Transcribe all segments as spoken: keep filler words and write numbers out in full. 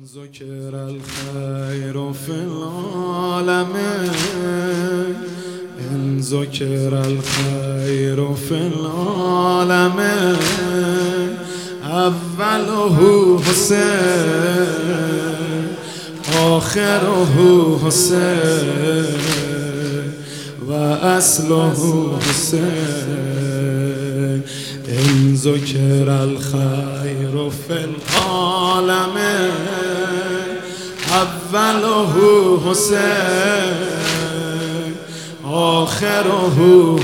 ذكر الخير في العالمين إن ذكر الخير في العالمين أوله حسين آخره حسين وأصله حسين إن ذكر الخير في العالمين أوله حسين آخره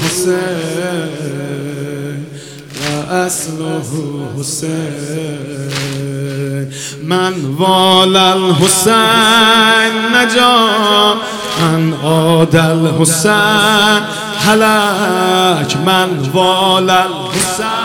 حسين وأصله حسين من والى الحسين نجا من عاد الحسين هلك من والى الحسين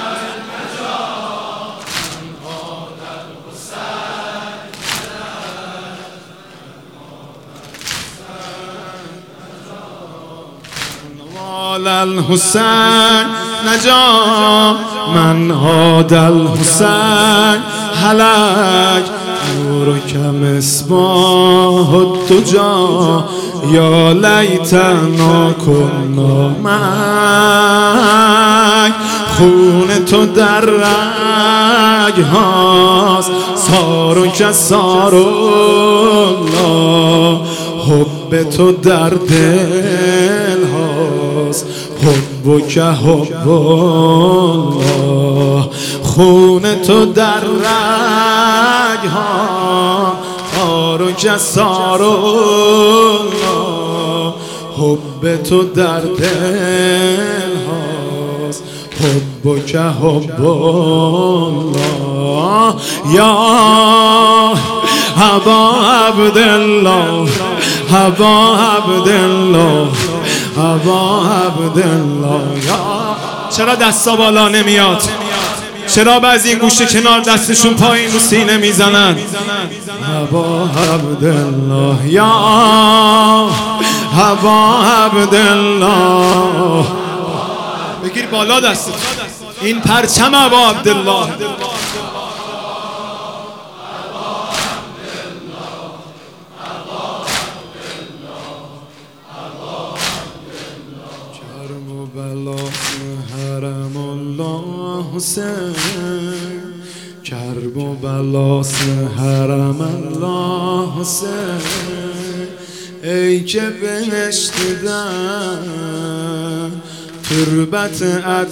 الحسين نجا من عاد الحسين هلك نورك مصباح الدجى يا ليتنا كنا معك خون تو در رگ هاست سارو که سارالله حب تو در دل هاست حب که حب الله خون تو در رگ ها سارو که سارالله حب تو در دل هاست حب که حب الله یا ابا عبدالله ابا عبدالله ابا عبدالله. چرا دستا بالا نمیاد؟ چرا بعضی این گوشه کنار دستشون پایین رو سینه میزنن؟ ابا عبدالله یا ابا عبدالله. بگیر بالا دست این پرچم ابا عبدالله. حرم الله حسین کرب و بلاس حرم الله حسین ای که بهشت دیدن تربت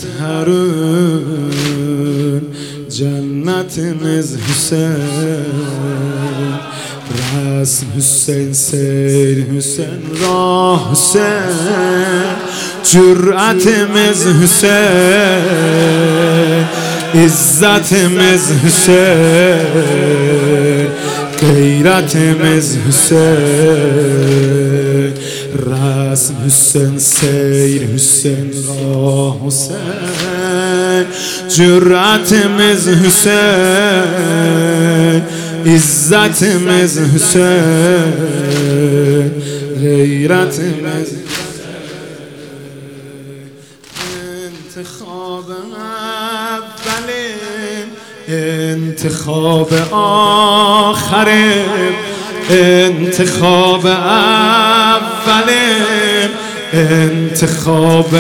اطهرون جنت نز حسین رسم حسین سیر حسین راه حسین جرأت مز حسین عزت مز حسین غیرت مز حسین رسم حسین سیر حسین راه حسین جرأت مز حسین عزت مز حسین غیرت مز انتخاب اولیم انتخاب آخریم انتخاب اولیم انتخاب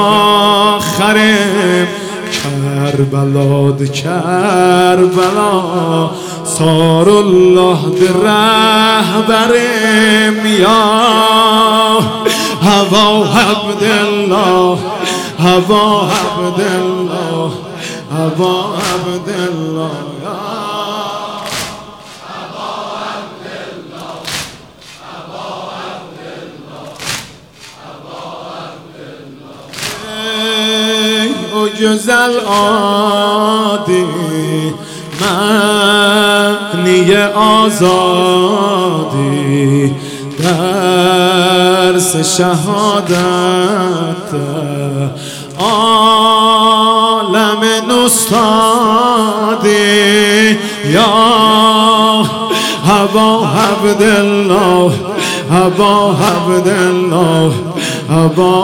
آخریم کربلا ده کربلا صار الله ده رهبریم یا ابا عبدالله ابا عبدالله ابا عبدالله یا ابا عبدالله ابا عبدالله ابا عبدالله ای او گزل عادی معنی آزادی درس شهادت عالم نستادی یا ابا عبدالله ابا عبدالله ابا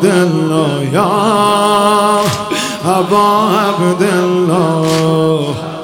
عبدالله یا ابا عبدالله.